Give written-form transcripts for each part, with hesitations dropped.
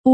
O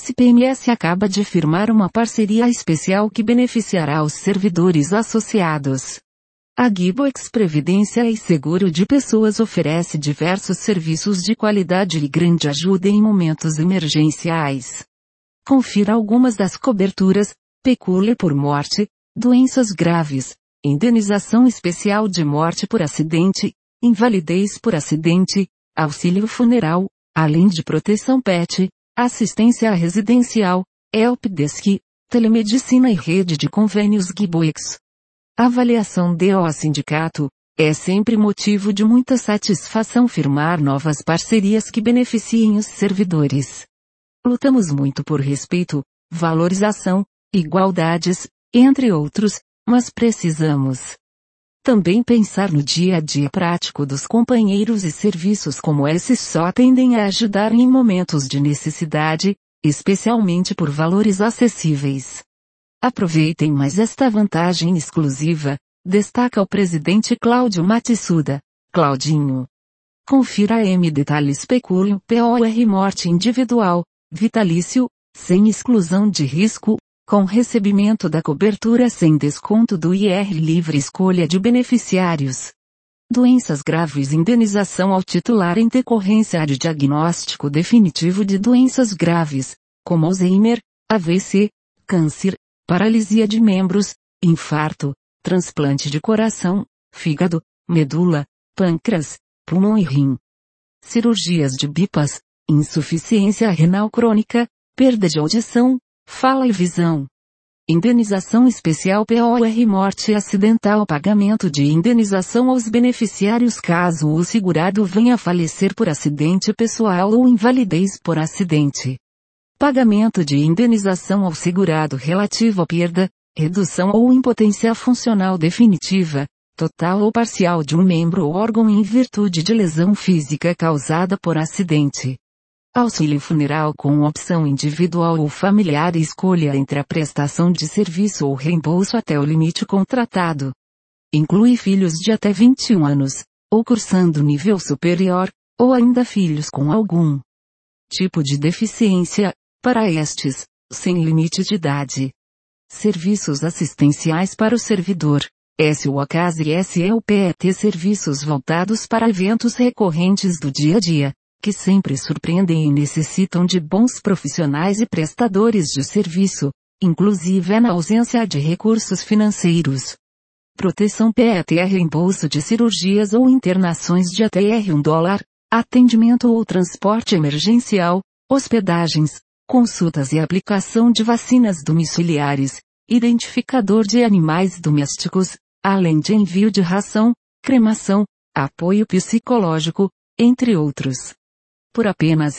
SSPMS acaba de firmar uma parceria especial que beneficiará os servidores associados. A Giboex Previdência e Seguro de Pessoas oferece diversos serviços de qualidade e grande ajuda em momentos emergenciais. Confira algumas das coberturas: pecúlia por morte, doenças graves, indenização especial de morte por acidente, invalidez por acidente, auxílio funeral, além de proteção PET, assistência residencial, helpdesk, telemedicina e rede de convênios Giboex. Avaliação DO Sindicato. É sempre motivo de muita satisfação firmar novas parcerias que beneficiem os servidores. Lutamos muito por respeito, valorização, igualdades, entre outros, mas precisamos também pensar no dia a dia prático dos companheiros e serviços como esses só tendem a ajudar em momentos de necessidade, especialmente por valores acessíveis. Aproveitem mais esta vantagem exclusiva, destaca o presidente Cláudio Matsuda. Claudinho. Confira detalhes pecúlio POR morte individual, vitalício, sem exclusão de risco, com recebimento da cobertura sem desconto do IR livre escolha de beneficiários. Doenças graves indenização ao titular em decorrência de diagnóstico definitivo de doenças graves, como Alzheimer, AVC, câncer, paralisia de membros, infarto, transplante de coração, fígado, medula, pâncreas, pulmão e rim. Cirurgias de bypass, insuficiência renal crônica, perda de audição, fala e visão. Indenização especial POR morte acidental pagamento de indenização aos beneficiários caso o segurado venha a falecer por acidente pessoal ou invalidez por acidente. Pagamento de indenização ao segurado relativo à perda, redução ou impotência funcional definitiva, total ou parcial de um membro ou órgão em virtude de lesão física causada por acidente. Auxílio funeral com opção individual ou familiar e escolha entre a prestação de serviço ou reembolso até o limite contratado. Inclui filhos de até 21 anos, ou cursando nível superior, ou ainda filhos com algum tipo de deficiência, para estes, sem limite de idade. Serviços assistenciais para o servidor. SUACAS e SEUPET serviços voltados para eventos recorrentes do dia a dia, que sempre surpreendem e necessitam de bons profissionais e prestadores de serviço, inclusive na ausência de recursos financeiros. Proteção PET reembolso de cirurgias ou internações de até $1, atendimento ou transporte emergencial, hospedagens, consultas e aplicação de vacinas domiciliares, identificador de animais domésticos, além de envio de ração, cremação, apoio psicológico, entre outros. Por apenas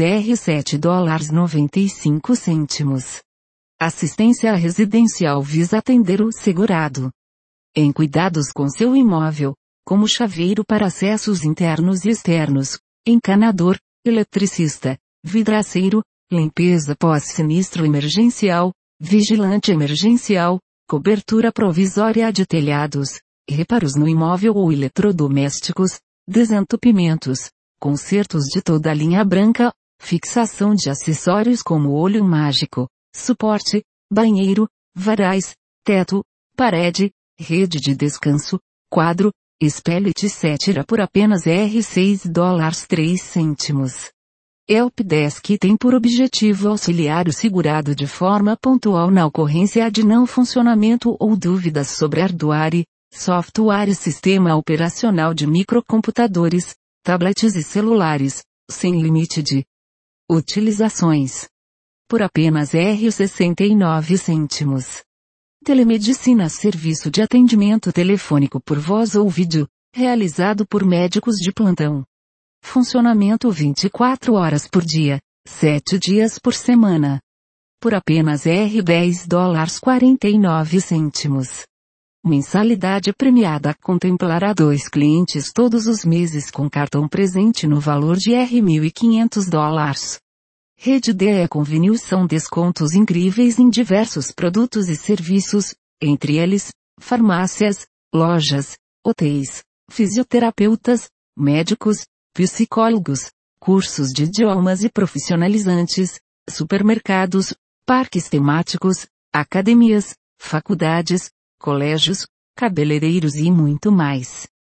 $7,95. Assistência residencial visa atender o segurado em cuidados com seu imóvel, como chaveiro para acessos internos e externos, encanador, eletricista, vidraceiro, limpeza pós-sinistro emergencial, vigilante emergencial, cobertura provisória de telhados, reparos no imóvel ou eletrodomésticos, desentupimentos, consertos de toda a linha branca, fixação de acessórios como olho mágico, suporte, banheiro, varais, teto, parede, rede de descanso, quadro, espelho etc. por apenas $6,03. Helpdesk tem por objetivo auxiliar o segurado de forma pontual na ocorrência de não funcionamento ou dúvidas sobre hardware, software e sistema operacional de microcomputadores, tablets e celulares, sem limite de utilizações. Por apenas R$0,69. Telemedicina serviço de atendimento telefônico por voz ou vídeo, realizado por médicos de plantão. Funcionamento 24 horas por dia, 7 dias por semana. Por apenas $10,49. Mensalidade premiada contemplará 2 clientes todos os meses com cartão presente no valor de $1.500. Rede DE Convênio são descontos incríveis em diversos produtos e serviços, entre eles, farmácias, lojas, hotéis, fisioterapeutas, médicos, psicólogos, cursos de idiomas e profissionalizantes, supermercados, parques temáticos, academias, faculdades, colégios, cabeleireiros e muito mais.